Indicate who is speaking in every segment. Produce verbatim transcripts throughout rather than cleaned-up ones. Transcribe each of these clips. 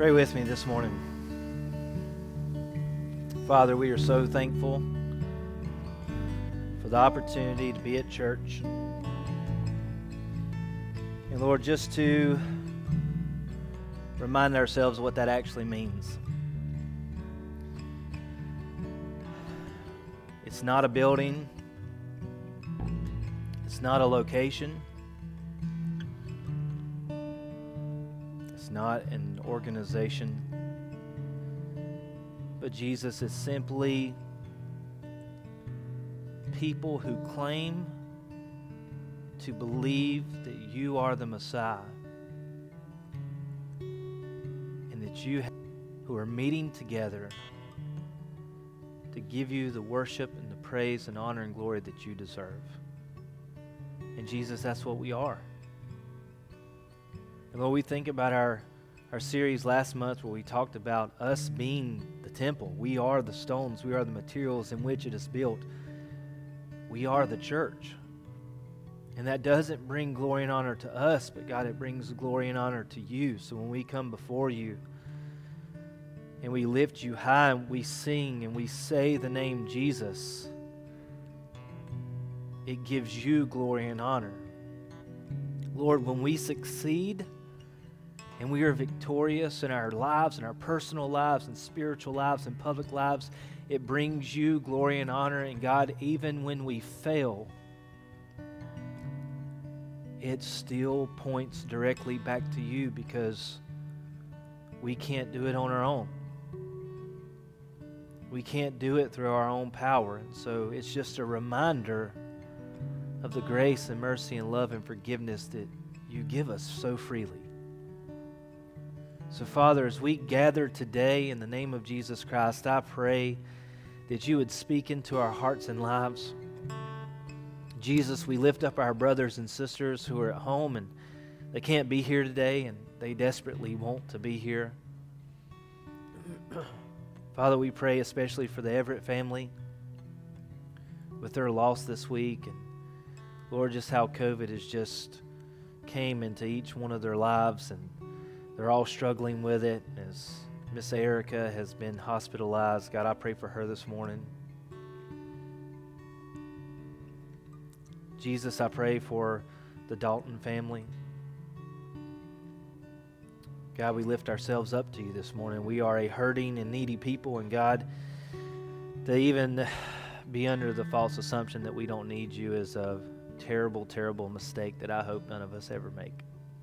Speaker 1: Pray with me this morning. Father, we are so thankful for the opportunity to be at church. And Lord, just to remind ourselves what that actually means. It's not a building. It's not a location. It's not an organization. But Jesus is simply people who claim to believe that you are the Messiah and that you have, who are meeting together to give you the worship and the praise and honor and glory that you deserve. And Jesus, that's what we are. And when we think about our, our series last month where we talked about us being the temple, we are the stones, we are the materials in which it is built. We are the church. And that doesn't bring glory and honor to us, but God, it brings glory and honor to you. So when we come before you and we lift you high and we sing and we say the name Jesus, it gives you glory and honor. Lord, when we succeed and we are victorious in our lives, in our personal lives, and spiritual lives, and public lives, it brings you glory and honor. And God, even when we fail, it still points directly back to you because we can't do it on our own. We can't do it through our own power. And so it's just a reminder of the grace and mercy and love and forgiveness that you give us so freely. So, Father, as we gather today in the name of Jesus Christ, I pray that you would speak into our hearts and lives. Jesus, we lift up our brothers and sisters who are at home and they can't be here today and they desperately want to be here. Father, we pray especially for the Everett family with their loss this week. And Lord, just how COVID has just came into each one of their lives and they're all struggling with it as Miss Erica has been hospitalized. God, I pray for her this morning. Jesus, I pray for the Dalton family. God, we lift ourselves up to you this morning. We are a hurting and needy people, and God, to even be under the false assumption that we don't need you is a terrible, terrible mistake that I hope none of us ever make.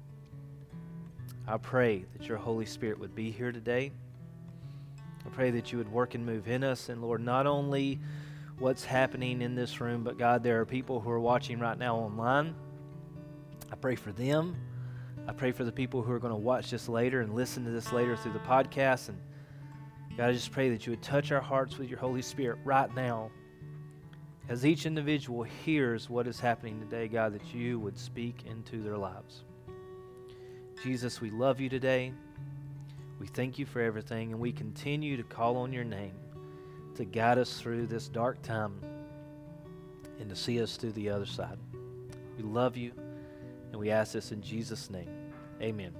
Speaker 1: I pray that your Holy Spirit would be here today. I pray that you would work and move in us. And Lord, not only what's happening in this room, but God, there are people who are watching right now online. I pray for them. I pray for the people who are going to watch this later and listen to this later through the podcast. And God, I just pray that you would touch our hearts with your Holy Spirit right now. As each individual hears what is happening today, God, that you would speak into their lives. Jesus, we love you today. We thank you for everything, and we continue to call on your name to guide us through this dark time and to see us through the other side. We love you, and we ask this in Jesus' name. Amen.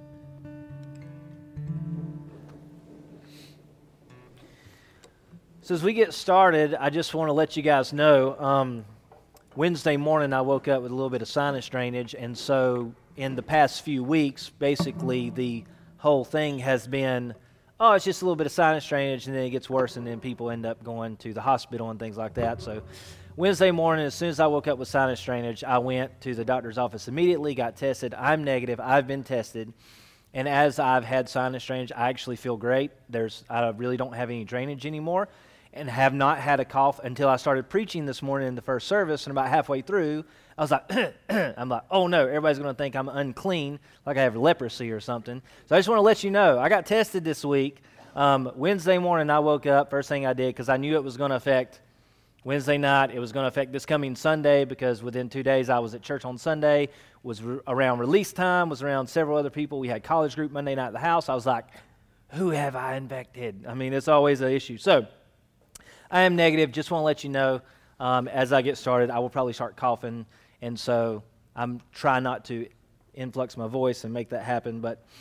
Speaker 1: So as we get started, I just want to let you guys know, um, Wednesday morning I woke up with a little bit of sinus drainage, and so in the past few weeks, basically the whole thing has been, oh, it's just a little bit of sinus drainage, and then it gets worse, and then people end up going to the hospital and things like that. So Wednesday morning, as soon as I woke up with sinus drainage, I went to the doctor's office immediately, got tested. I'm negative. I've been tested. And as I've had sinus drainage, I actually feel great. There's, I really don't have any drainage anymore and have not had a cough until I started preaching this morning in the first service, and about halfway through, I was like, I'm like, oh no, everybody's going to think I'm unclean, like I have leprosy or something. So I just want to let you know, I got tested this week. Um, Wednesday morning, I woke up, first thing I did, because I knew it was going to affect Wednesday night. It was going to affect this coming Sunday, because within two days I was at church on Sunday, was re- around release time, was around several other people. We had college group Monday night at the house. I was like, who have I infected? I mean, it's always an issue. So I am negative. Just want to let you know, um, as I get started, I will probably start coughing, and so I'm trying not to influx my voice and make that happen. But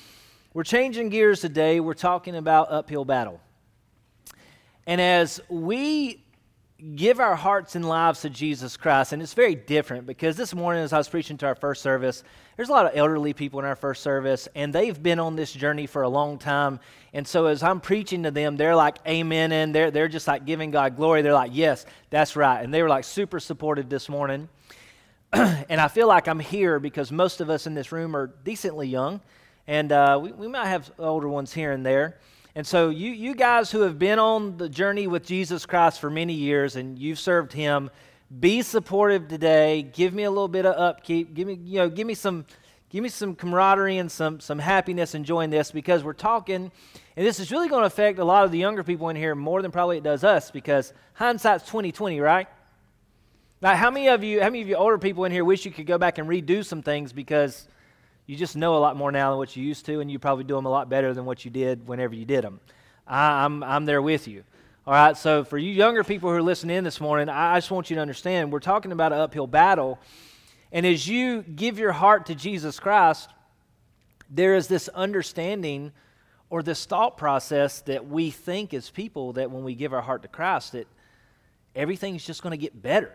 Speaker 1: We're changing gears today. We're talking about uphill battle. And as we give our hearts and lives to Jesus Christ, and it's very different because this morning as I was preaching to our first service, there's a lot of elderly people in our first service, and they've been on this journey for a long time. And so as I'm preaching to them, they're like amen, and they're, they're just like giving God glory. They're like, yes, that's right. And they were like super supportive this morning. And I feel like I'm here because most of us in this room are decently young, and uh, we, we might have older ones here and there. And so you you guys who have been on the journey with Jesus Christ for many years and you've served Him, be supportive today. Give me a little bit of upkeep. Give me you know give me some give me some camaraderie and some some happiness enjoying this, because we're talking, and this is really going to affect a lot of the younger people in here more than probably it does us, because hindsight's twenty twenty, right? Now, how many of you how many of you older people in here wish you could go back and redo some things because you just know a lot more now than what you used to, and you probably do them a lot better than what you did whenever you did them. I, I'm I'm there with you. All right, so for you younger people who are listening in this morning, I, I just want you to understand we're talking about an uphill battle, and as you give your heart to Jesus Christ, there is this understanding or this thought process that we think as people that when we give our heart to Christ, that everything's just going to get better.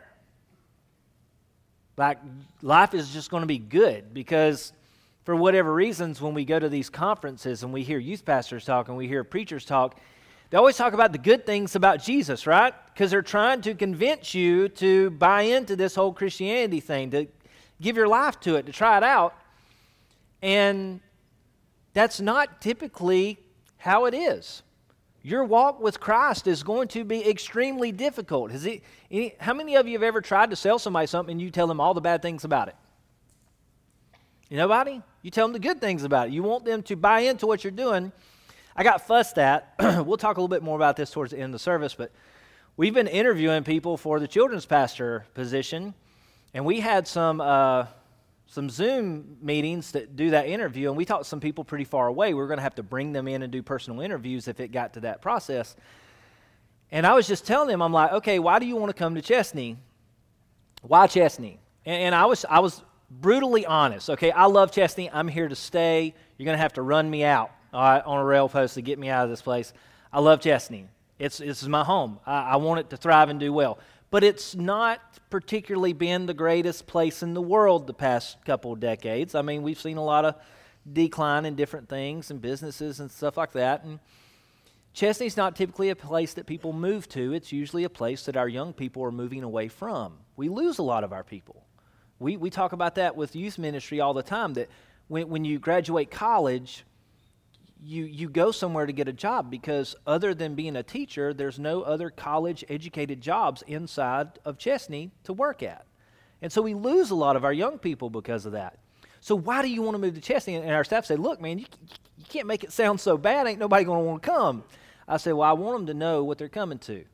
Speaker 1: Like life is just going to be good, because for whatever reasons, when we go to these conferences and we hear youth pastors talk and we hear preachers talk, they always talk about the good things about Jesus, right? Because they're trying to convince you to buy into this whole Christianity thing, to give your life to it, to try it out. And that's not typically how it is. Your walk with Christ is going to be extremely difficult. Has it, any, how many of you have ever tried to sell somebody something and you tell them all the bad things about it? Nobody? You tell them the good things about it. You want them to buy into what you're doing. I got fussed at. We'll talk a little bit more about this towards the end of the service, but we've been interviewing people for the children's pastor position, and we had some uh, some Zoom meetings that do that interview, and we talked to some people pretty far away. We were going to have to bring them in and do personal interviews if it got to that process. And I was just telling them, I'm like, okay, why do you want to come to Chesnee? Why Chesnee? And, and I was I was... brutally honest, okay? I love Chesnee. I'm here to stay. You're going to have to run me out, all right, on a rail post to get me out of this place. I love Chesnee. It's This is my home. I, I want it to thrive and do well. But it's not particularly been the greatest place in the world the past couple of decades. I mean, we've seen a lot of decline in different things and businesses and stuff like that. And Chesnee's not typically a place that people move to. It's usually a place that our young people are moving away from. We lose a lot of our people. We we talk about that with youth ministry all the time, that when when you graduate college, you you go somewhere to get a job, because other than being a teacher, there's no other college-educated jobs inside of Chesnee to work at. And so we lose a lot of our young people because of that. So why do you want to move to Chesnee? And our staff say, look, man, you, you can't make it sound so bad. Ain't nobody going to want to come. I said, well, I want them to know what they're coming to.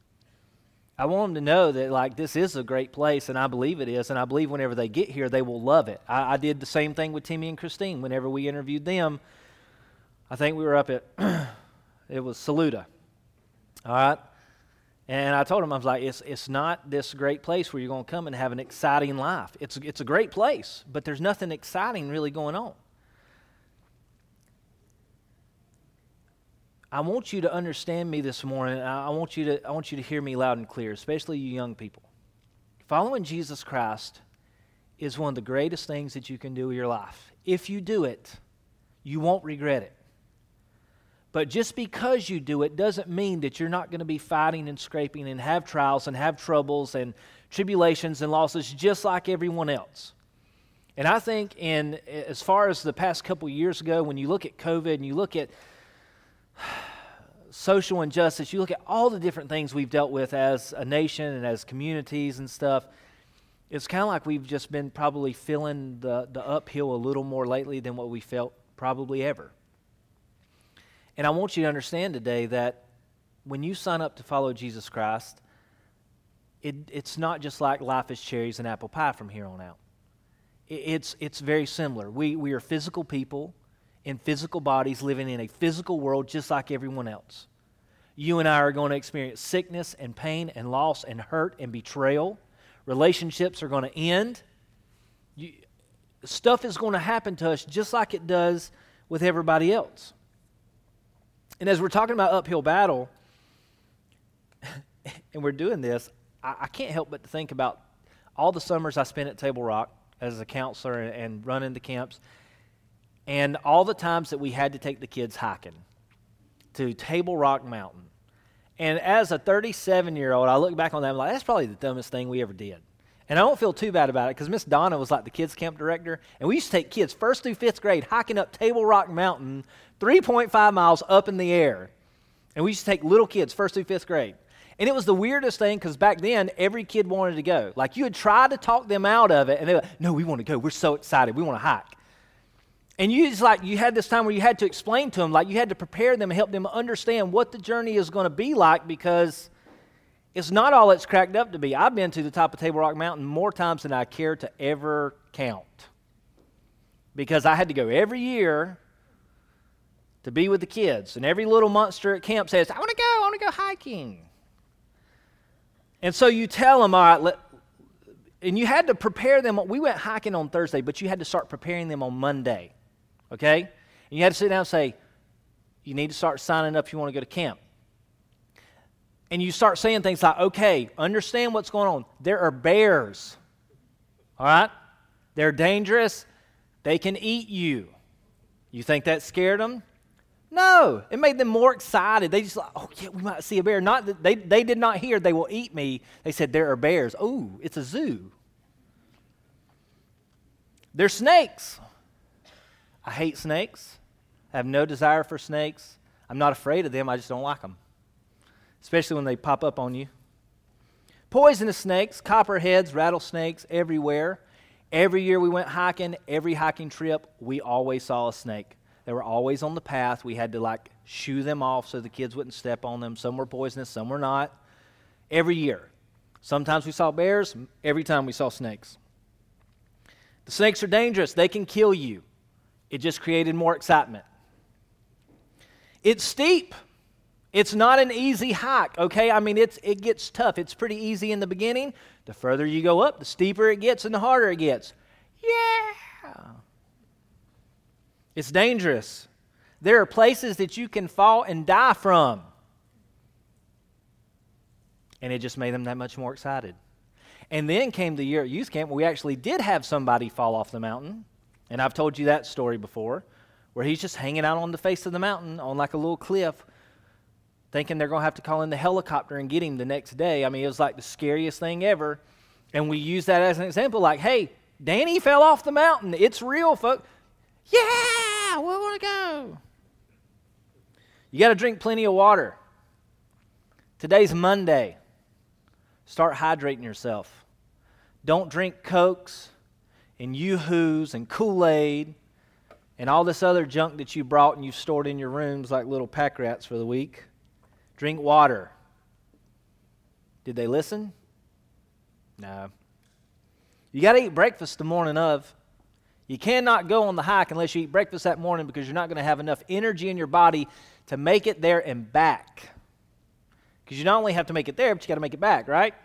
Speaker 1: I want them to know that, like, this is a great place, and I believe it is, and I believe whenever they get here, they will love it. I, I did the same thing with Timmy and Christine. Whenever we interviewed them, I think we were up at, it was Saluda, all right? And I told them, I was like, it's it's not this great place where you're going to come and have an exciting life. It's, it's a great place, but there's nothing exciting really going on. I want you to understand me this morning. I want you to I want you to hear me loud and clear, especially you young people. Following Jesus Christ is one of the greatest things that you can do in your life. If you do it, you won't regret it. But just because you do it doesn't mean that you're not going to be fighting and scraping and have trials and have troubles and tribulations and losses just like everyone else. And I think in as far as the past couple years ago, when you look at COVID and you look at social injustice, you look at all the different things we've dealt with as a nation and as communities and stuff, it's kind of like we've just been probably feeling the, the uphill a little more lately than what we felt probably ever. And I want you to understand today that when you sign up to follow Jesus Christ, it, it's not just like life is cherries and apple pie from here on out. It, it's it's very similar. We we are physical people in physical bodies living in a physical world just like everyone else. You and I are going to experience sickness and pain and loss and hurt and betrayal. Relationships are going to end. You, stuff is going to happen to us just like it does with everybody else. And as we're talking about uphill battle, and we're doing this, I, I can't help but to think about all the summers I spent at Table Rock as a counselor and, and running the camps, and all the times that we had to take the kids hiking to Table Rock Mountain. And as a thirty-seven-year-old, I look back on that and I'm like, that's probably the dumbest thing we ever did. And I don't feel too bad about it because Miss Donna was like the kids camp director, and we used to take kids first through fifth grade hiking up Table Rock Mountain, three point five miles up in the air. And we used to take little kids first through fifth grade. And it was the weirdest thing because back then, every kid wanted to go. Like, you would try to talk them out of it, and they were like, no, we want to go. We're so excited. We want to hike. And you just like, you had this time where you had to explain to them, like you had to prepare them and help them understand what the journey is going to be like, because it's not all it's cracked up to be. I've been to the top of Table Rock Mountain more times than I care to ever count, because I had to go every year to be with the kids. And every little monster at camp says, I want to go, I want to go hiking. And so you tell them, all right, let, and you had to prepare them. We went hiking on Thursday, but you had to start preparing them on Monday, okay? And you had to sit down and say, you need to start signing up if you want to go to camp. And you start saying things like, okay, understand what's going on. There are bears, all right? They're dangerous. They can eat you. You think that scared them? No, it made them more excited. They just like, oh yeah, we might see a bear. Not that they, they did not hear they will eat me. They said there are bears. Oh, it's a zoo. There's snakes. I hate snakes. I have no desire for snakes. I'm not afraid of them. I just don't like them, especially when they pop up on you. Poisonous snakes, copperheads, rattlesnakes everywhere. Every year we went hiking, every hiking trip, we always saw a snake. They were always on the path. We had to like shoo them off so the kids wouldn't step on them. Some were poisonous, some were not. Every year. Sometimes we saw bears, every time we saw snakes. The snakes are dangerous. They can kill you. It just created more excitement. It's steep. It's not an easy hike, okay? I mean, it's it gets tough. It's pretty easy in the beginning. The further you go up, the steeper it gets and the harder it gets. Yeah. It's dangerous. There are places that you can fall and die from. And it just made them that much more excited. And then came the year at youth camp where we actually did have somebody fall off the mountain. And I've told you that story before, where he's just hanging out on the face of the mountain on like a little cliff, thinking they're going to have to call in the helicopter and get him the next day. I mean, it was like the scariest thing ever. And we use that as an example, like, hey, Danny fell off the mountain. It's real, folks. Yeah, we want to go. You got to drink plenty of water. Today's Monday. Start hydrating yourself. Don't drink Cokes and Yoo-Hoos and Kool-Aid and all this other junk that you brought and you've stored in your rooms like little pack rats for the week. Drink water. Did they listen? No. You got to eat breakfast the morning of. You cannot go on the hike unless you eat breakfast that morning, because you're not going to have enough energy in your body to make it there and back. Because you not only have to make it there, but you got to make it back, right?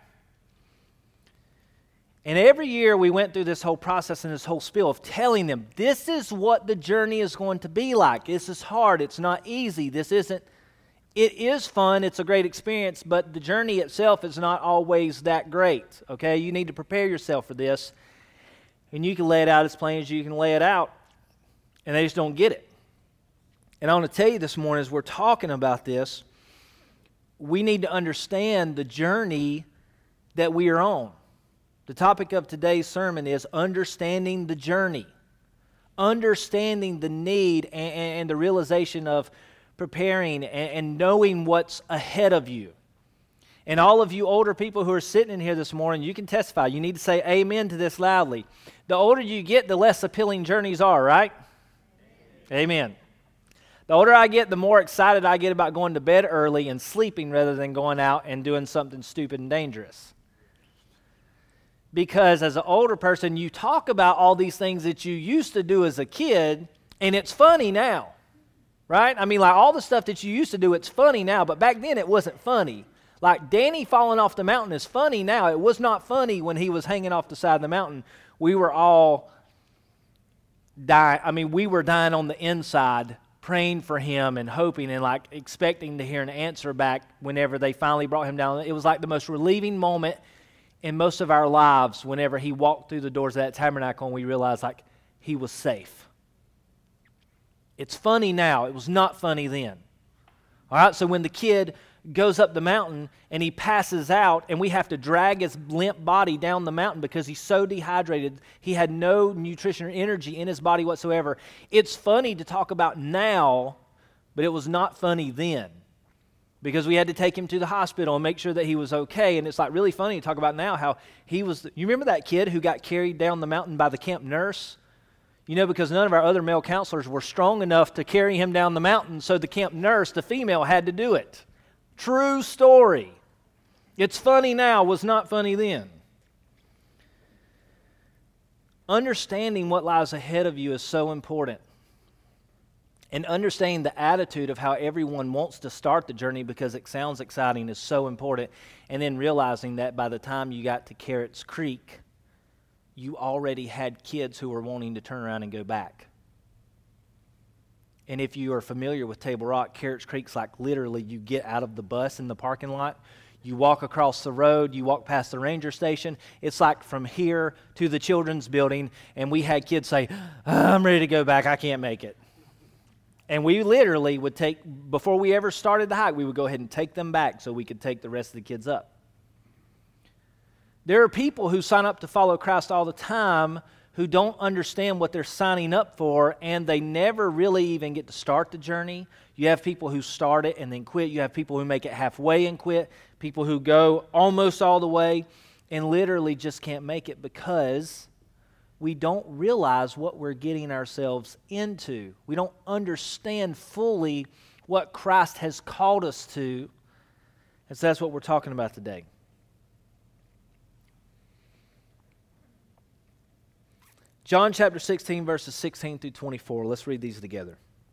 Speaker 1: And every year we went through this whole process and this whole spiel of telling them, this is what the journey is going to be like. This is hard. It's not easy. This isn't, it is fun. It's a great experience, but the journey itself is not always that great, okay? You need to prepare yourself for this. And you can lay it out as plain as you can lay it out. And they just don't get it. And I want to tell you this morning, as we're talking about this, we need to understand the journey that we are on. The topic of today's sermon is understanding the journey. Understanding the need and, and the realization of preparing and, and knowing what's ahead of you. And all of you older people who are sitting in here this morning, you can testify. You need to say amen to this loudly. The older you get, the less appealing journeys are, right? Amen. Amen. The older I get, the more excited I get about going to bed early and sleeping rather than going out and doing something stupid and dangerous. Because as an older person, you talk about all these things that you used to do as a kid, and it's funny now, right? I mean, like all the stuff that you used to do, it's funny now, but back then it wasn't funny. Like Danny falling off the mountain is funny now. It was not funny when he was hanging off the side of the mountain. We were all dying. I mean, we were dying on the inside, praying for him and hoping and like expecting to hear an answer back whenever they finally brought him down. It was like the most relieving moment in most of our lives whenever he walked through the doors of that tabernacle and we realized like he was safe. It's funny now. It was not funny then. All right, so when the kid goes up the mountain and he passes out and we have to drag his limp body down the mountain because he's so dehydrated, he had no nutrition or energy in his body whatsoever. It's funny to talk about now, but it was not funny then because we had to take him to the hospital and make sure that he was okay. And it's like really funny to talk about now how he was, you remember that kid who got carried down the mountain by the camp nurse? You know, because none of our other male counselors were strong enough to carry him down the mountain, so the camp nurse, the female, had to do it. True story. It's funny now, was not funny then. Understanding what lies ahead of you is so important. And understanding the attitude of how everyone wants to start the journey because it sounds exciting is so important. And then realizing that by the time you got to Carrots Creek, you already had kids who were wanting to turn around and go back. And if you are familiar with Table Rock, Carrots Creek's like literally you get out of the bus in the parking lot, you walk across the road, you walk past the ranger station. It's like from here to the children's building, and we had kids say, I'm ready to go back, I can't make it. And we literally would take, before we ever started the hike, we would go ahead and take them back so we could take the rest of the kids up. There are people who sign up to follow Christ all the time who don't understand what they're signing up for, and they never really even get to start the journey. You have people who start it and then quit. You have people who make it halfway and quit. People who go almost all the way and literally just can't make it because we don't realize what we're getting ourselves into. We don't understand fully what Christ has called us to, and so that's what we're talking about today. John chapter sixteen, verses sixteen through twenty-four. Let's read these together.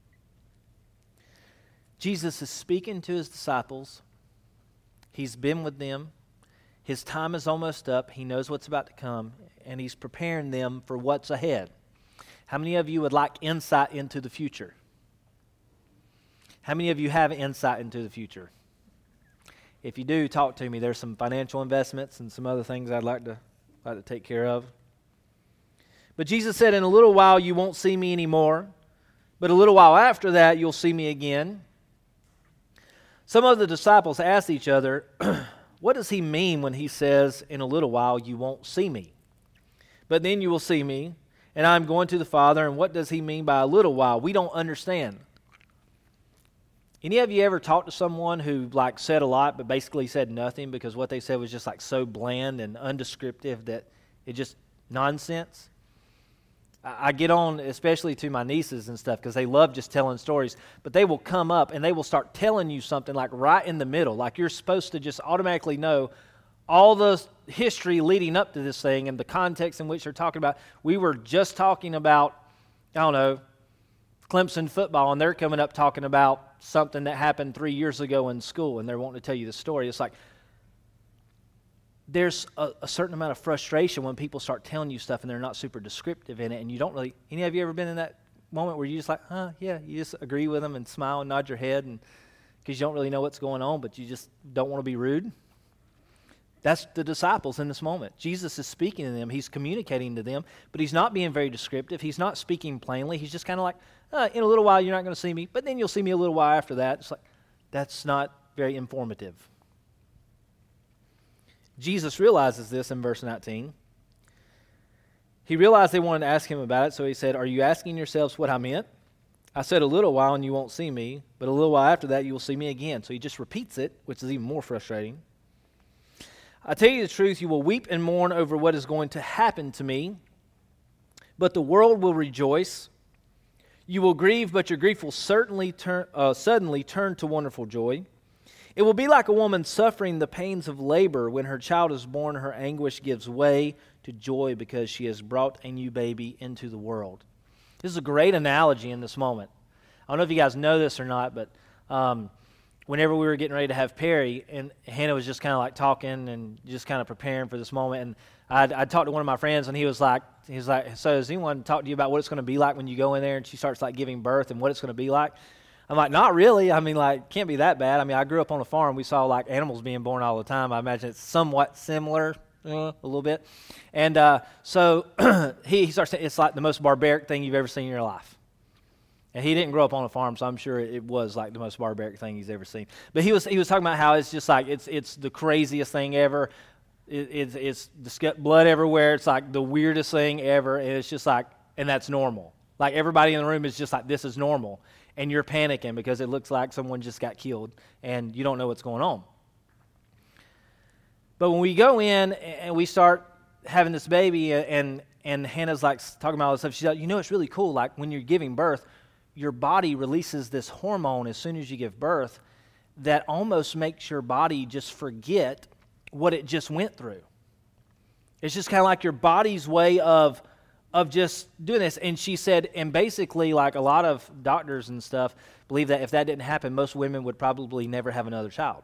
Speaker 1: Jesus is speaking to his disciples. He's been with them. His time is almost up. He knows what's about to come, and he's preparing them for what's ahead. How many of you would like insight into the future? How many of you have insight into the future? If you do, talk to me. There's some financial investments and some other things I'd like to like to take care of. But Jesus said, in a little while you won't see me anymore, but a little while after that you'll see me again. Some of the disciples asked each other, what does he mean when he says, in a little while you won't see me, but then you will see me, and I'm going to the Father, and what does he mean by a little while? We don't understand. Any of you ever talked to someone who like said a lot but basically said nothing because what they said was just like so bland and undescriptive that it just nonsense? I get on, especially to my nieces and stuff, because they love just telling stories, but they will come up and they will start telling you something like right in the middle, like you're supposed to just automatically know all the history leading up to this thing and the context in which they're talking about. We were just talking about, I don't know, Clemson football, and they're coming up talking about something that happened three years ago in school, and they're wanting to tell you the story. It's like, there's a, a certain amount of frustration when people start telling you stuff and they're not super descriptive in it, and you don't really, any of you ever been in that moment where you just like, huh, yeah, you just agree with them and smile and nod your head and because you don't really know what's going on, but you just don't want to be rude? That's the disciples in this moment. Jesus is speaking to them. He's communicating to them, but he's not being very descriptive. He's not speaking plainly. He's just kind of like, uh, in a little while you're not going to see me, but then you'll see me a little while after that. It's like, that's not very informative. Jesus realizes this in verse nineteen. He realized they wanted to ask him about it, so he said, are you asking yourselves what I meant? I said a little while and you won't see me, but a little while after that you will see me again. So he just repeats it, which is even more frustrating. I tell you the truth, you will weep and mourn over what is going to happen to me, but the world will rejoice. You will grieve, but your grief will certainly turn, uh, suddenly turn to wonderful joy. It will be like a woman suffering the pains of labor. When her child is born, her anguish gives way to joy because she has brought a new baby into the world. This is a great analogy in this moment. I don't know if you guys know this or not, but um, whenever we were getting ready to have Perry, and Hannah was just kind of like talking and just kind of preparing for this moment, and I'd, I'd talked to one of my friends, and he was like, he was like, so has anyone talked to you about what it's going to be like when you go in there and she starts like giving birth and what it's going to be like? I'm like, not really. I mean, like, can't be that bad. I mean, I grew up on a farm. We saw like animals being born all the time. I imagine it's somewhat similar, uh, a little bit. And uh, so he, he starts saying it's like the most barbaric thing you've ever seen in your life. And he didn't grow up on a farm, so I'm sure it was like the most barbaric thing he's ever seen. But he was he was talking about how it's just like it's it's the craziest thing ever. It, it's it's disgu- blood everywhere. It's like the weirdest thing ever, and it's just like, and that's normal. Like everybody in the room is just like, this is normal, and you're panicking because it looks like someone just got killed, and you don't know what's going on. But when we go in and we start having this baby, and and Hannah's like talking about all this stuff, she's like, you know, it's really cool. Like when you're giving birth, your body releases this hormone as soon as you give birth that almost makes your body just forget what it just went through. It's just kind of like your body's way of of just doing this. And she said, and basically like a lot of doctors and stuff believe that if that didn't happen, most women would probably never have another child.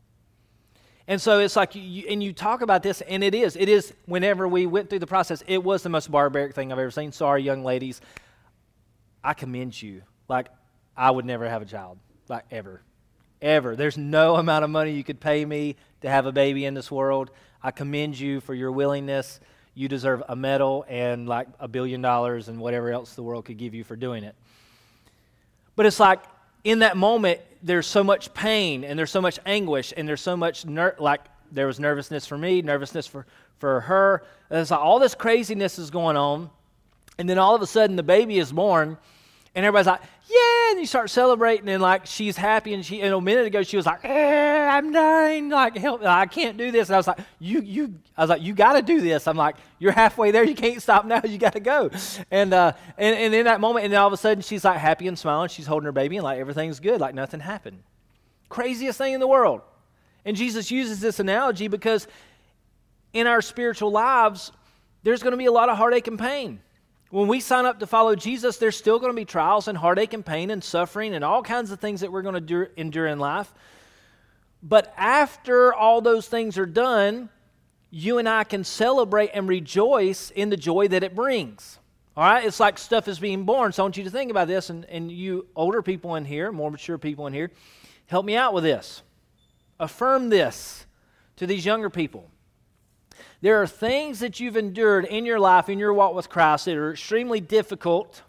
Speaker 1: And so it's like, you, and you talk about this, and it is, it is, whenever we went through the process, it was the most barbaric thing I've ever seen. Sorry, young ladies. I commend you. Like, I would never have a child, like ever, ever. There's no amount of money you could pay me to have a baby in this world. I commend you for your willingness. You deserve a medal and like a billion dollars and whatever else the world could give you for doing it. But it's like, in that moment, there's so much pain and there's so much anguish and there's so much, ner- like, there was nervousness for me, nervousness for, for her. There's like all this craziness is going on. And then all of a sudden the baby is born and everybody's like, yeah, and you start celebrating and like she's happy and she, and a minute ago she was like, eh, I'm dying, like help, I can't do this. And I was like, you, you, I was like, you got to do this. I'm like, you're halfway there, you can't stop now, you got to go. And, uh, and, and in that moment, and then all of a sudden she's like happy and smiling, she's holding her baby and like everything's good, like nothing happened. Craziest thing in the world. And Jesus uses this analogy because in our spiritual lives, there's going to be a lot of heartache and pain. When we sign up to follow Jesus, there's still going to be trials and heartache and pain and suffering and all kinds of things that we're going to do, endure in life. But after all those things are done, you and I can celebrate and rejoice in the joy that it brings. All right? It's like stuff is being born. So I want you to think about this, and, and you older people in here, more mature people in here, help me out with this. Affirm this to these younger people. There are things that you've endured in your life, in your walk with Christ, that are extremely difficult,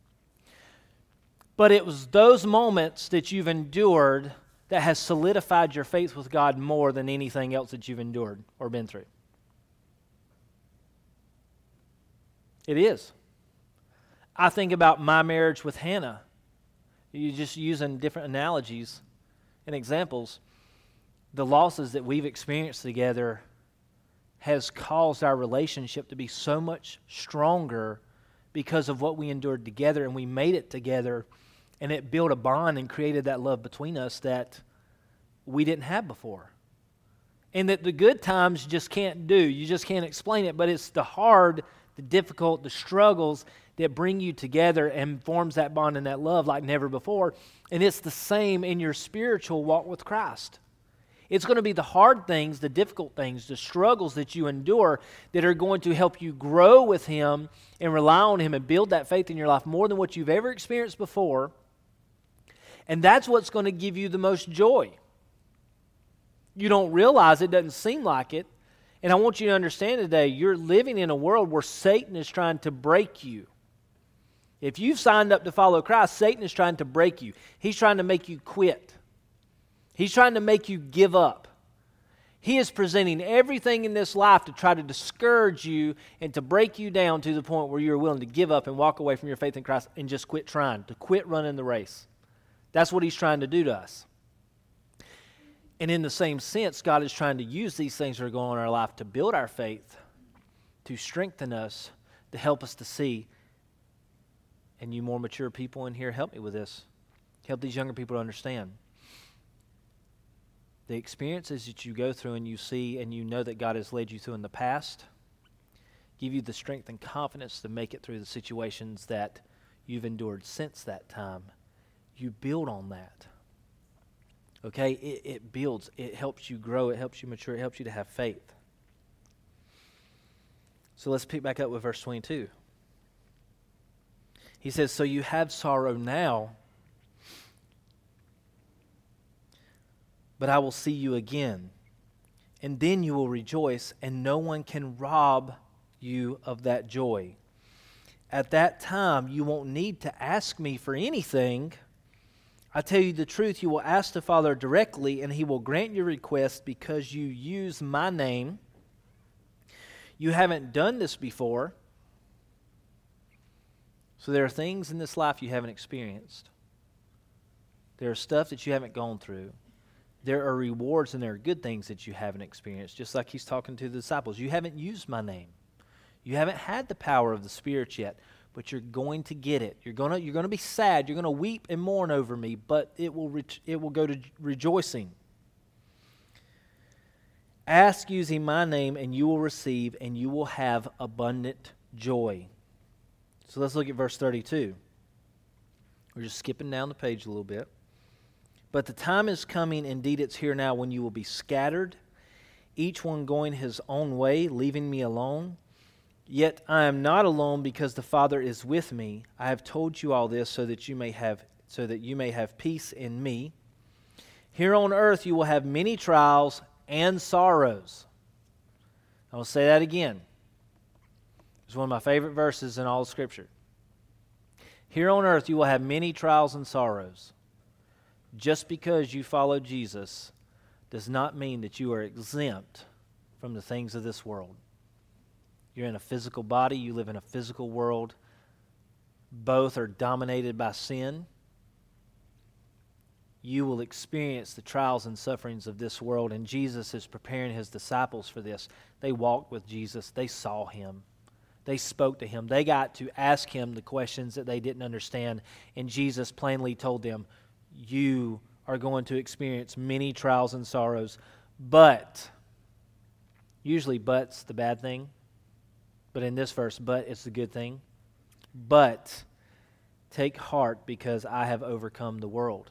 Speaker 1: but it was those moments that you've endured that has solidified your faith with God more than anything else that you've endured or been through. It is. I think about my marriage with Hannah. You're just using different analogies and examples. The losses that we've experienced together has caused our relationship to be so much stronger because of what we endured together, and we made it together, and it built a bond and created that love between us that we didn't have before. And that the good times you just can't do. You just can't explain it, but it's the hard, the difficult, the struggles that bring you together and forms that bond and that love like never before. And it's the same in your spiritual walk with Christ. It's going to be the hard things, the difficult things, the struggles that you endure that are going to help you grow with Him and rely on Him and build that faith in your life more than what you've ever experienced before. And that's what's going to give you the most joy. You don't realize it, doesn't seem like it. And I want you to understand today, you're living in a world where Satan is trying to break you. If you've signed up to follow Christ, Satan is trying to break you. He's trying to make you quit. He's trying to make you give up. He is presenting everything in this life to try to discourage you and to break you down to the point where you're willing to give up and walk away from your faith in Christ and just quit trying, to quit running the race. That's what he's trying to do to us. And in the same sense, God is trying to use these things that are going on in our life to build our faith, to strengthen us, to help us to see. And you more mature people in here, help me with this. Help these younger people to understand. The experiences that you go through and you see and you know that God has led you through in the past give you the strength and confidence to make it through the situations that you've endured since that time. You build on that. Okay, it, it builds, it helps you grow, it helps you mature, it helps you to have faith. So let's pick back up with verse twenty-two. He says, so you have sorrow now, but I will see you again, and then you will rejoice, and no one can rob you of that joy. At that time, you won't need to ask me for anything. I tell you the truth, you will ask the Father directly, and He will grant your request because you use my name. You haven't done this before, so there are things in this life you haven't experienced. There are stuff that you haven't gone through. There are rewards and there are good things that you haven't experienced, just like He's talking to the disciples. You haven't used my name. You haven't had the power of the Spirit yet, but you're going to get it. You're going to, you're going to be sad. You're going to weep and mourn over me, but it will, re- it will go to rejoicing. Ask using my name, and you will receive, and you will have abundant joy. So let's look at verse thirty-two. We're just skipping down the page a little bit. But the time is coming, indeed it's here now, when you will be scattered, each one going his own way, leaving me alone. Yet I am not alone, because the Father is with me. I have told you all this so that you may have so that you may have peace in me. Here on earth you will have many trials and sorrows. I will say that again. It's one of my favorite verses in all of Scripture. Here on earth you will have many trials and sorrows. Just because you follow Jesus does not mean that you are exempt from the things of this world. You're in a physical body. You live in a physical world. Both are dominated by sin. You will experience the trials and sufferings of this world, and Jesus is preparing His disciples for this. They walked with Jesus. They saw Him. They spoke to Him. They got to ask Him the questions that they didn't understand, and Jesus plainly told them, you are going to experience many trials and sorrows, but, usually but's the bad thing, but in this verse, but it's the good thing. But take heart, because I have overcome the world.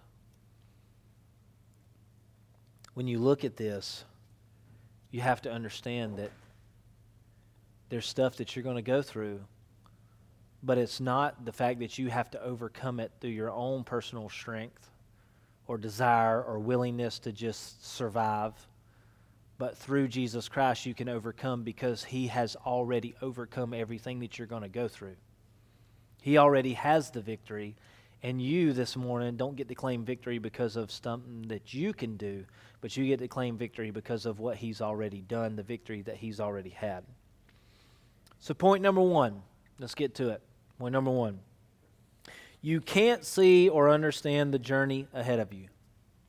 Speaker 1: When you look at this, you have to understand that there's stuff that you're going to go through, but it's not the fact that you have to overcome it through your own personal strength or desire or willingness to just survive. But through Jesus Christ you can overcome, because He has already overcome everything that you're going to go through. He already has the victory, and you this morning don't get to claim victory because of something that you can do, but you get to claim victory because of what He's already done, the victory that He's already had. So point number one, let's get to it. Point number one. You can't see or understand the journey ahead of you.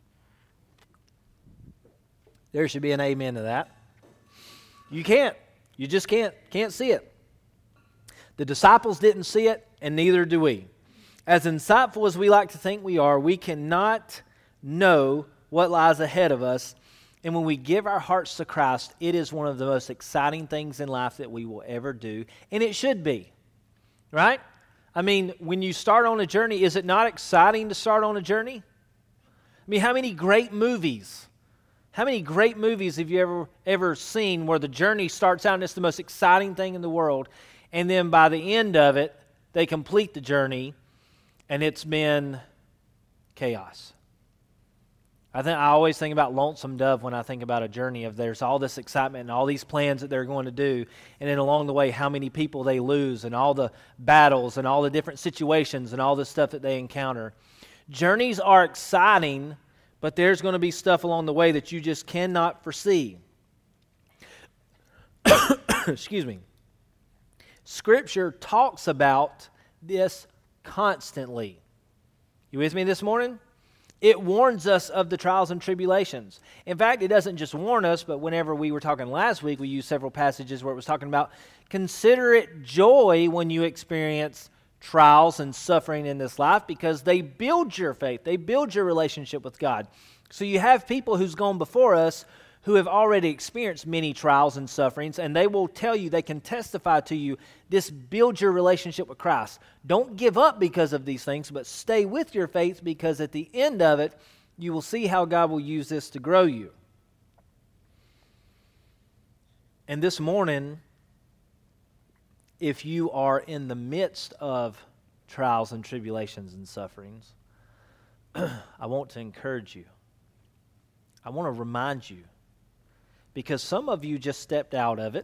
Speaker 1: There should be an amen to that. You can't. You just can't. Can't see it. The disciples didn't see it, and neither do we. As insightful as we like to think we are, we cannot know what lies ahead of us. And when we give our hearts to Christ, it is one of the most exciting things in life that we will ever do. And it should be. Right? I mean, when you start on a journey, is it not exciting to start on a journey? I mean, how many great movies, how many great movies have you ever, ever seen where the journey starts out and it's the most exciting thing in the world, and then by the end of it, they complete the journey, and it's been chaos? I think I always think about Lonesome Dove when I think about a journey of there's all this excitement and all these plans that they're going to do, and then along the way how many people they lose and all the battles and all the different situations and all the stuff that they encounter. Journeys are exciting, but there's going to be stuff along the way that you just cannot foresee. Excuse me. Scripture talks about this constantly. You with me this morning? It warns us of the trials and tribulations. In fact, it doesn't just warn us, but whenever we were talking last week, we used several passages where it was talking about consider it joy when you experience trials and suffering in this life, because they build your faith. They build your relationship with God. So you have people who's gone before us who have already experienced many trials and sufferings, and they will tell you, they can testify to you, this builds your relationship with Christ. Don't give up because of these things, but stay with your faith, because at the end of it, you will see how God will use this to grow you. And this morning, if you are in the midst of trials and tribulations and sufferings, I want to encourage you. I want to remind you, because some of you just stepped out of it.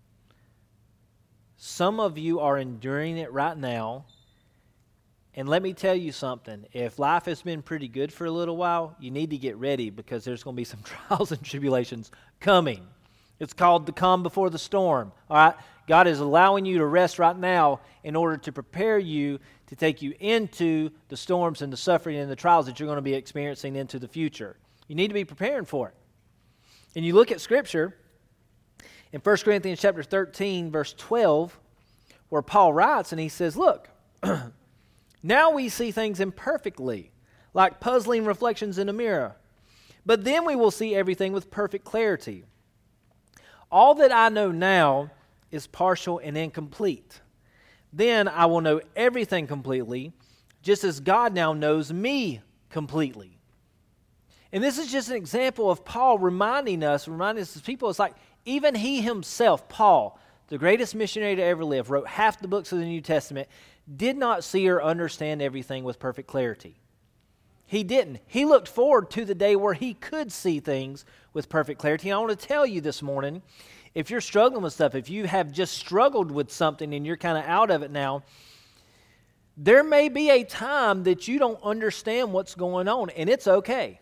Speaker 1: Some of you are enduring it right now. And let me tell you something. If life has been pretty good for a little while, you need to get ready, because there's going to be some trials and tribulations coming. It's called the calm before the storm. All right? God is allowing you to rest right now in order to prepare you to take you into the storms and the suffering and the trials that you're going to be experiencing into the future. You need to be preparing for it. And you look at Scripture in First Corinthians chapter thirteen, verse twelve, where Paul writes, and he says, look, now we see things imperfectly, like puzzling reflections in a mirror. But then we will see everything with perfect clarity. All that I know now is partial and incomplete. Then I will know everything completely, just as God now knows me completely. And this is just an example of Paul reminding us, reminding us as people, it's like even he himself, Paul, the greatest missionary to ever live, wrote half the books of the New Testament, did not see or understand everything with perfect clarity. He didn't. He looked forward to the day where he could see things with perfect clarity. And I want to tell you this morning, if you're struggling with stuff, if you have just struggled with something and you're kind of out of it now, there may be a time that you don't understand what's going on, and it's okay.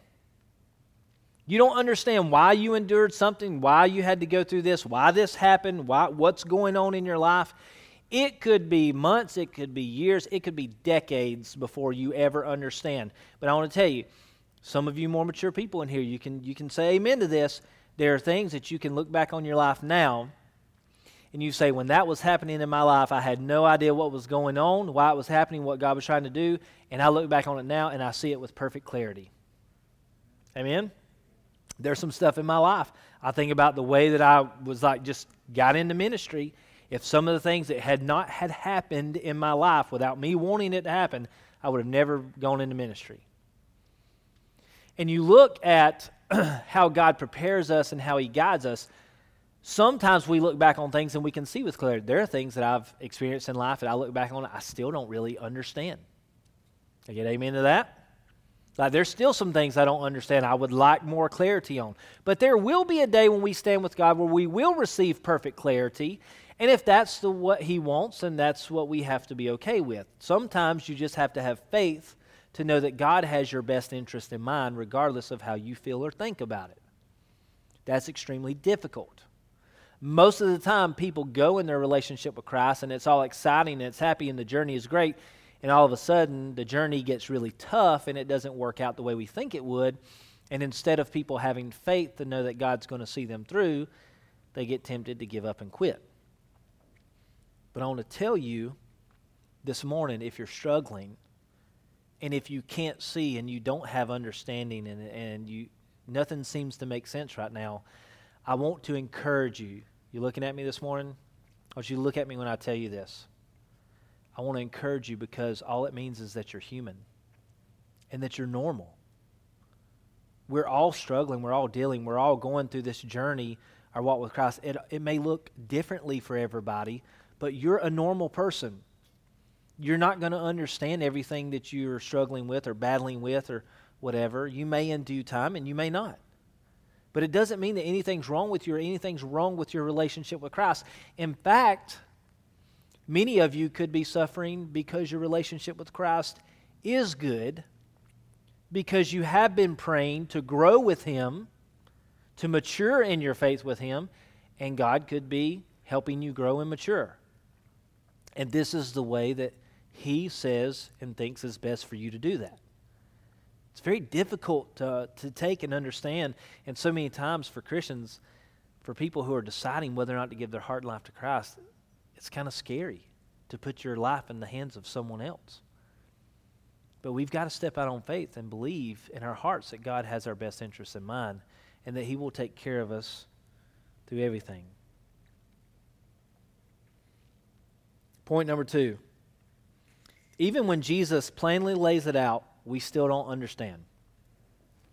Speaker 1: You don't understand why you endured something, why you had to go through this, why this happened, why what's going on in your life. It could be months, it could be years, it could be decades before you ever understand. But I want to tell you, some of you more mature people in here, you can you can say amen to this. There are things that you can look back on your life now, and you say, when that was happening in my life, I had no idea what was going on, why it was happening, what God was trying to do, and I look back on it now, and I see it with perfect clarity. Amen? There's some stuff in my life. I think about the way that I was like just got into ministry. If some of the things that had not had happened in my life without me wanting it to happen, I would have never gone into ministry. And you look at how God prepares us and how He guides us. Sometimes we look back on things and we can see with clarity. There are things that I've experienced in life that I look back on, I still don't really understand. I get amen to that? Like there's still some things I don't understand. I would like more clarity on. But there will be a day when we stand with God where we will receive perfect clarity. And if that's the what He wants, then that's what we have to be okay with. Sometimes you just have to have faith to know that God has your best interest in mind, regardless of how you feel or think about it. That's extremely difficult. Most of the time, people go in their relationship with Christ, and it's all exciting, and it's happy, and the journey is great, and all of a sudden, the journey gets really tough, and it doesn't work out the way we think it would, and instead of people having faith to know that God's going to see them through, they get tempted to give up and quit. But I want to tell you this morning, if you're struggling, and if you can't see and you don't have understanding and, and you nothing seems to make sense right now, I want to encourage you. You looking at me this morning? I want you to look at me when I tell you this. I want to encourage you because all it means is that you're human and that you're normal. We're all struggling. We're all dealing. We're all going through this journey, our walk with Christ. It, it may look differently for everybody, but you're a normal person. You're not going to understand everything that you're struggling with or battling with or whatever. You may in due time and you may not. But it doesn't mean that anything's wrong with you or anything's wrong with your relationship with Christ. In fact, many of you could be suffering because your relationship with Christ is good, because you have been praying to grow with Him, to mature in your faith with Him, and God could be helping you grow and mature. And this is the way that He says and thinks is best for you to do that. It's very difficult to, to take and understand, and so many times for Christians, for people who are deciding whether or not to give their heart and life to Christ, it's kind of scary to put your life in the hands of someone else. But we've got to step out on faith and believe in our hearts that God has our best interests in mind and that He will take care of us through everything. Point number two. Even when Jesus plainly lays it out, we still don't understand.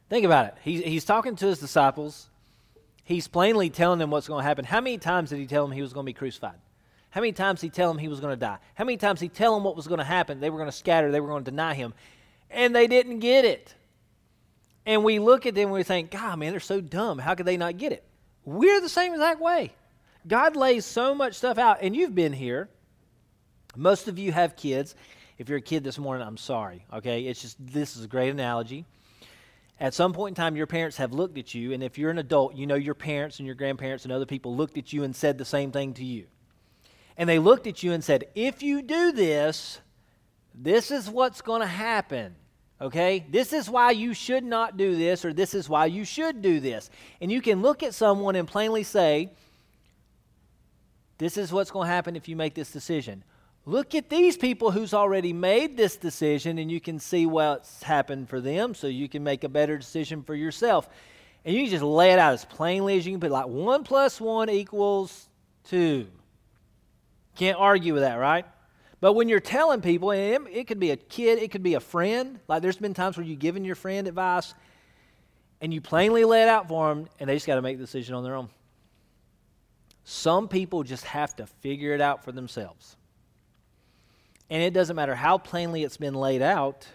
Speaker 1: Think about it. He, he's talking to his disciples. He's plainly telling them what's going to happen. How many times did he tell them he was going to be crucified? How many times did he tell them he was going to die? How many times did he tell them what was going to happen? They were going to scatter. They were going to deny him. And they didn't get it. And we look at them and we think, God, man, they're so dumb. How could they not get it? We're the same exact way. God lays so much stuff out. And you've been here. Most of you have kids. If you're a kid this morning, I'm sorry. Okay? It's just, this is a great analogy. At some point in time, your parents have looked at you, and if you're an adult, you know your parents and your grandparents and other people looked at you and said the same thing to you. And they looked at you and said, if you do this, this is what's going to happen, okay? This is why you should not do this, or this is why you should do this. And you can look at someone and plainly say, this is what's going to happen if you make this decision. Look at these people who's already made this decision, and you can see what's happened for them, so you can make a better decision for yourself. And you can just lay it out as plainly as you can put, like one plus one equals two. Can't argue with that, right? But when you're telling people, and it could be a kid, it could be a friend. Like there's been times where you've given your friend advice, and you plainly lay it out for them, and they just got to make the decision on their own. Some people just have to figure it out for themselves. And it doesn't matter how plainly it's been laid out,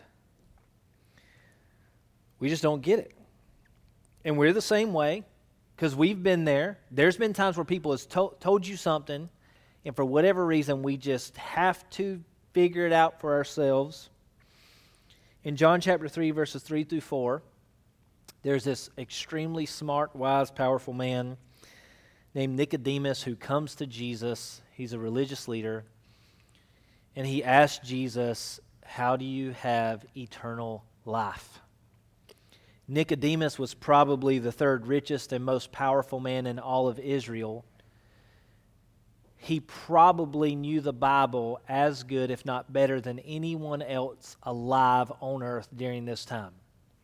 Speaker 1: we just don't get it. And we're the same way, because we've been there. There's been times where people have to- told you something, and for whatever reason, we just have to figure it out for ourselves. In John chapter three, verses three through four, there's this extremely smart, wise, powerful man named Nicodemus who comes to Jesus. He's a religious leader. And he asked Jesus, how do you have eternal life? Nicodemus was probably the third richest and most powerful man in all of Israel. He probably knew the Bible as good, if not better, than anyone else alive on earth during this time.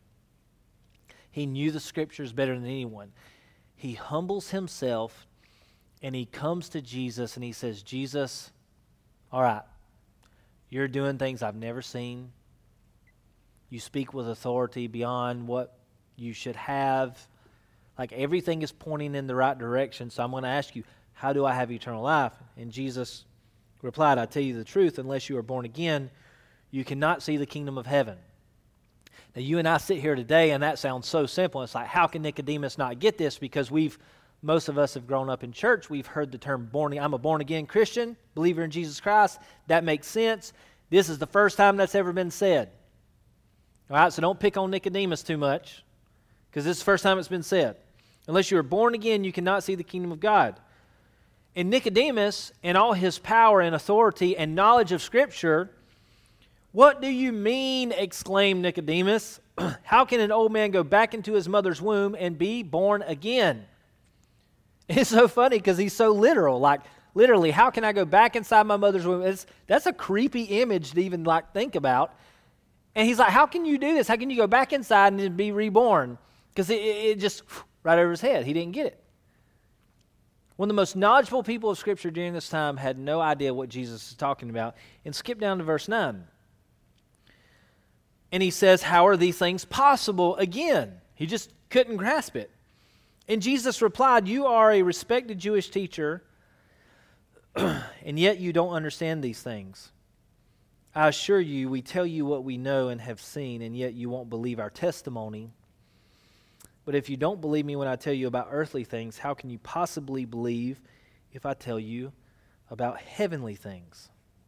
Speaker 1: He knew the Scriptures better than anyone. He humbles himself, and he comes to Jesus, and he says, Jesus, all right, you're doing things I've never seen. You speak with authority beyond what you should have. Like everything is pointing in the right direction. So I'm going to ask you, how do I have eternal life? And Jesus replied, I tell you the truth, unless you are born again, you cannot see the kingdom of heaven. Now you and I sit here today and that sounds so simple. It's like, how can Nicodemus not get this? Because we've, most of us have grown up in church. We've heard the term born. I'm a born again Christian, believer in Jesus Christ. That makes sense. This is the first time that's ever been said. All right, so don't pick on Nicodemus too much, because this is the first time it's been said. Unless you are born again, you cannot see the kingdom of God. And Nicodemus, in all his power and authority and knowledge of Scripture, what do you mean, exclaimed Nicodemus, how can an old man go back into his mother's womb and be born again? It's so funny because he's so literal. Like, literally, how can I go back inside my mother's womb? It's, that's a creepy image to even like think about. And he's like, how can you do this? How can you go back inside and be reborn? Because it, it just, right over his head. He didn't get it. One of the most knowledgeable people of Scripture during this time had no idea what Jesus is talking about. And skip down to verse nine. And he says, how are these things possible again? He just couldn't grasp it. And Jesus replied, you are a respected Jewish teacher, and yet you don't understand these things. I assure you, we tell you what we know and have seen, and yet you won't believe our testimony. But if you don't believe me when I tell you about earthly things, how can you possibly believe if I tell you about heavenly things?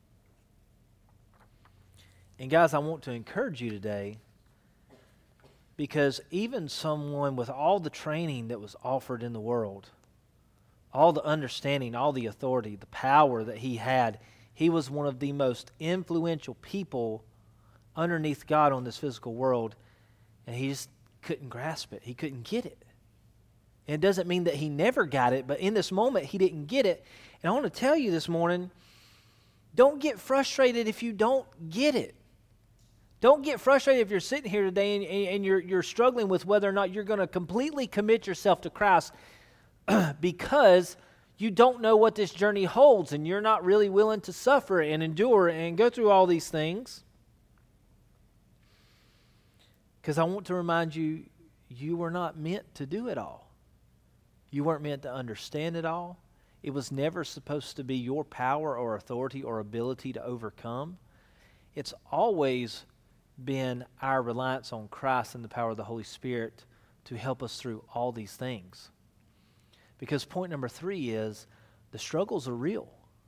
Speaker 1: And guys, I want to encourage you today, because even someone with all the training that was offered in the world, all the understanding, all the authority, the power that he had, he was one of the most influential people underneath God on this physical world, and he just couldn't grasp it. He couldn't get it. And it doesn't mean that he never got it, but in this moment, he didn't get it. And I want to tell you this morning, don't get frustrated if you don't get it. Don't get frustrated if you're sitting here today and, and you're, you're struggling with whether or not you're going to completely commit yourself to Christ because you don't know what this journey holds and you're not really willing to suffer and endure and go through all these things. Because I want to remind you, you were not meant to do it all. You weren't meant to understand it all. It was never supposed to be your power or authority or ability to overcome. It's always been our reliance on Christ and the power of the Holy Spirit to help us through all these things. Because point number three is the struggles are real.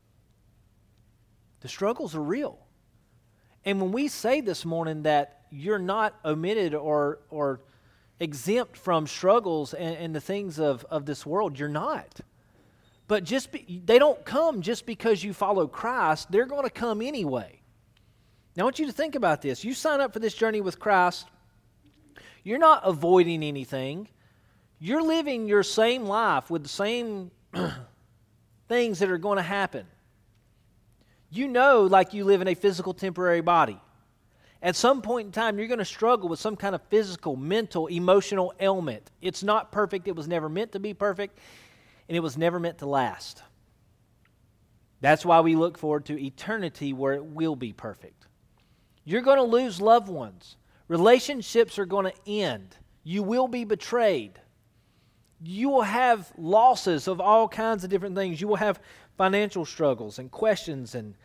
Speaker 1: The struggles are real. And when we say this morning that you're not omitted or or exempt from struggles and, and the things of, of this world, you're not. But just be, they don't come just because you follow Christ. They're going to come anyway. Now, I want you to think about this. You sign up for this journey with Christ. You're not avoiding anything. You're living your same life with the same things that are going to happen. You know, like you live in a physical temporary body. At some point in time, you're going to struggle with some kind of physical, mental, emotional ailment. It's not perfect. It was never meant to be perfect, and it was never meant to last. That's why we look forward to eternity where it will be perfect. You're going to lose loved ones. Relationships are going to end. You will be betrayed. You will have losses of all kinds of different things. You will have financial struggles and questions, and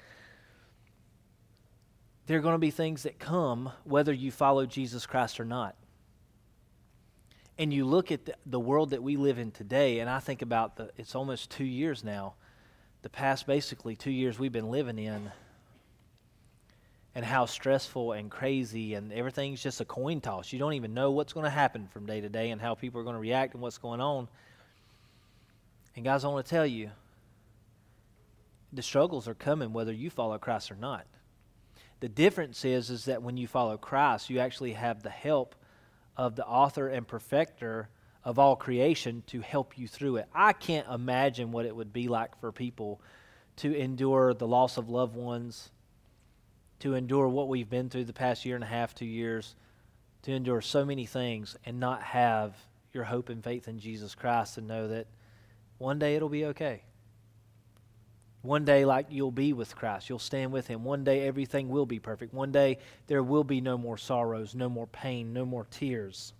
Speaker 1: there are going to be things that come whether you follow Jesus Christ or not. And you look at the, the world that we live in today, and I think about the, it's almost two years now, the past basically two years we've been living in, and how stressful and crazy, and everything's just a coin toss. You don't even know what's going to happen from day to day and how people are going to react and what's going on. And guys, I want to tell you, the struggles are coming whether you follow Christ or not. The difference is, is that when you follow Christ, you actually have the help of the author and perfecter of all creation to help you through it. I can't imagine what it would be like for people to endure the loss of loved ones, to endure what we've been through the past year and a half, two years, to endure so many things and not have your hope and faith in Jesus Christ and know that one day it'll be okay. One day, like you'll be with Christ, you'll stand with Him. One day, everything will be perfect. One day, there will be no more sorrows, no more pain, no more tears.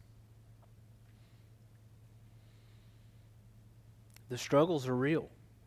Speaker 1: The struggles are real.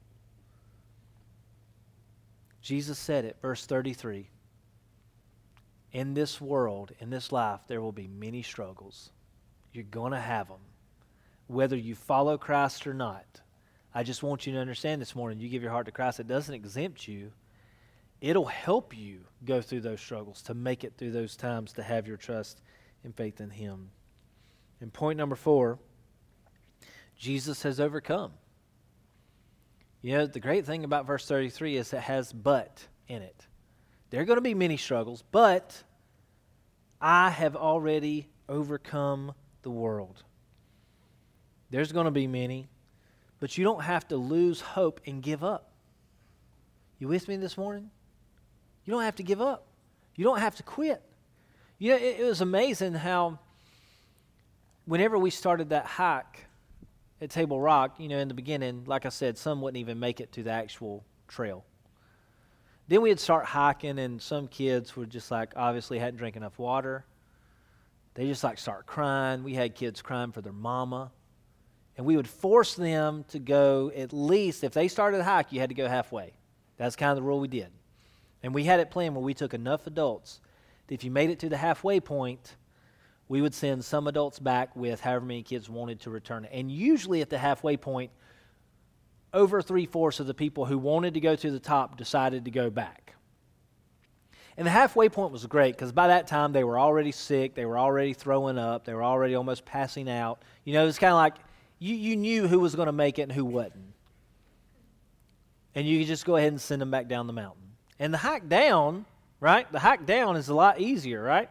Speaker 1: Jesus said it, verse thirty-three. In this world, in this life, there will be many struggles. You're going to have them, whether you follow Christ or not. I just want you to understand this morning, you give your heart to Christ, it doesn't exempt you. It'll help you go through those struggles, to make it through those times, to have your trust and faith in Him. And point number four, Jesus has overcome. You know, the great thing about verse thirty-three is it has but in it. There are going to be many struggles, but I have already overcome the world. There's going to be many. But you don't have to lose hope and give up. You with me this morning? You don't have to give up. You don't have to quit. You know, it, it was amazing how whenever we started that hike at Table Rock, you know, in the beginning, like I said, some wouldn't even make it to the actual trail. Then we'd start hiking, and some kids were just like, obviously hadn't drank enough water. They just like start crying. We had kids crying for their mama. And we would force them to go at least, if they started a hike, you had to go halfway. That's kind of the rule we did. And we had it planned where we took enough adults that if you made it to the halfway point, we would send some adults back with however many kids wanted to return. And usually at the halfway point, over three-fourths of the people who wanted to go to the top decided to go back. And the halfway point was great because by that time they were already sick, they were already throwing up, they were already almost passing out. You know, it's kind of like, You you knew who was going to make it and who wasn't. And you could just go ahead and send them back down the mountain. And the hike down, right? The hike down is a lot easier, right?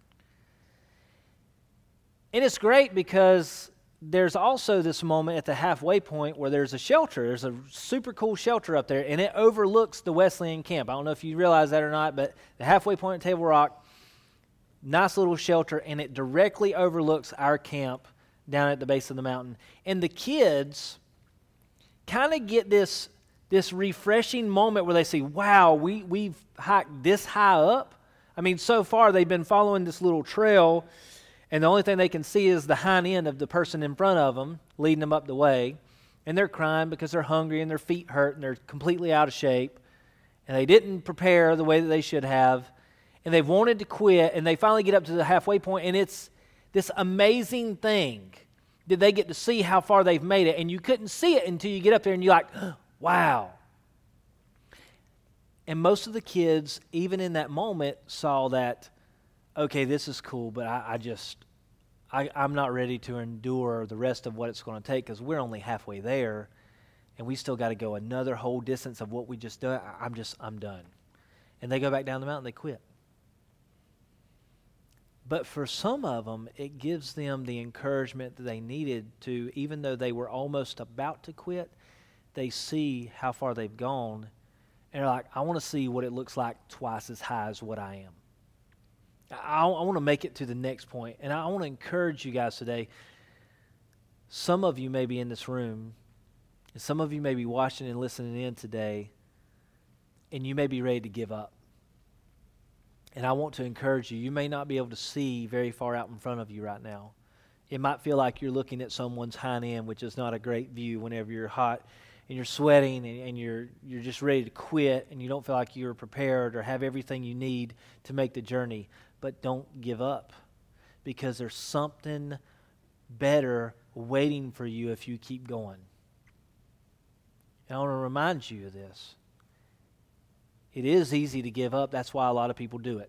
Speaker 1: And it's great because there's also this moment at the halfway point where there's a shelter. There's a super cool shelter up there, and it overlooks the Wesleyan camp. I don't know if you realize that or not, but the halfway point at Table Rock, nice little shelter, and it directly overlooks our camp down at the base of the mountain. And the kids kind of get this, this refreshing moment where they say, wow, we, we've hiked this high up. I mean, so far they've been following this little trail, And the only thing they can see is the hind end of the person in front of them leading them up the way. And they're crying because they're hungry and their feet hurt and they're completely out of shape. And they didn't prepare the way that they should have. And they've wanted to quit, and they finally get up to the halfway point, and it's this amazing thing that they get to see how far they've made it. And you couldn't see it until you get up there and you're like, wow. And most of the kids, even in that moment, saw that, okay, this is cool, but I, I just, I, I'm not ready to endure the rest of what it's going to take because we're only halfway there, and we still got to go another whole distance of what we just done. I, I'm just, I'm done. And they go back down the mountain, they quit. But for some of them, it gives them the encouragement that they needed to, even though they were almost about to quit, they see how far they've gone, and they're like, I want to see what it looks like twice as high as what I am. I, I want to make it to the next point, and I want to encourage you guys today. Some of you may be in this room, and some of you may be watching and listening in today, and you may be ready to give up. And I want to encourage you. You may not be able to see very far out in front of you right now. It might feel like you're looking at someone's hind end, which is not a great view whenever you're hot and you're sweating and, and you're you're just ready to quit and you don't feel like you're prepared or have everything you need to make the journey. But don't give up, because there's something better waiting for you if you keep going. And I want to remind you of this. It is easy to give up. That's why a lot of people do it.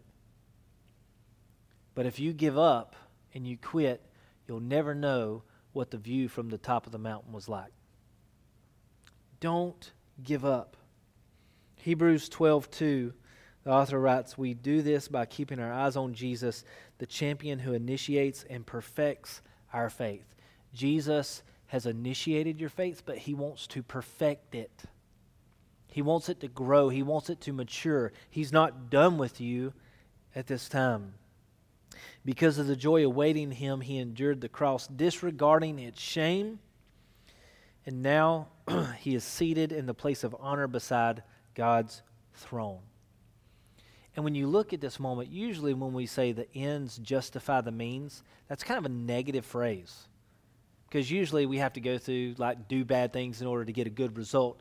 Speaker 1: But if you give up and you quit, you'll never know what the view from the top of the mountain was like. Don't give up. Hebrews twelve two, the author writes, we do this by keeping our eyes on Jesus, the champion who initiates and perfects our faith. Jesus has initiated your faith, but he wants to perfect it. He wants it to grow. He wants it to mature. He's not done with you at this time. Because of the joy awaiting him, he endured the cross, disregarding its shame. And now he is seated in the place of honor beside God's throne. And when you look at this moment, usually when we say the ends justify the means, that's kind of a negative phrase. Because usually we have to go through, like, do bad things in order to get a good result.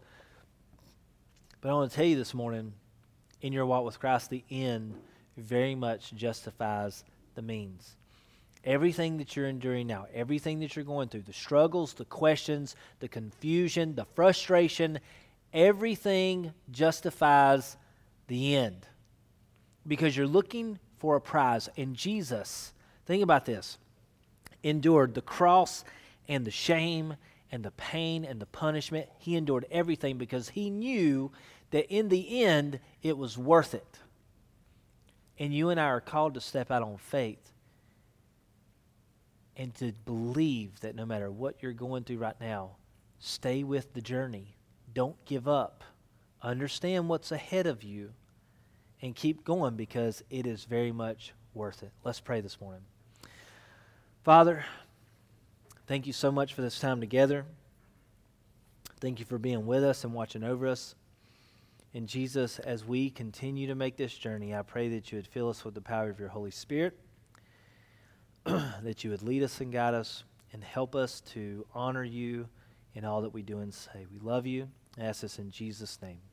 Speaker 1: But I want to tell you this morning, in your walk with Christ, the end very much justifies the means. Everything that you're enduring now, everything that you're going through, the struggles, the questions, the confusion, the frustration, everything justifies the end. Because you're looking for a prize. And Jesus, think about this, endured the cross and the shame and the pain and the punishment. He endured everything because he knew that in the end, it was worth it. And you and I are called to step out on faith and to believe that no matter what you're going through right now, stay with the journey. Don't give up. Understand what's ahead of you and keep going, because it is very much worth it. Let's pray this morning. Father, thank you so much for this time together. Thank you for being with us and watching over us. And Jesus, as we continue to make this journey, I pray that you would fill us with the power of your Holy Spirit, that you would lead us and guide us and help us to honor you in all that we do and say. We love you. I ask this in Jesus' name.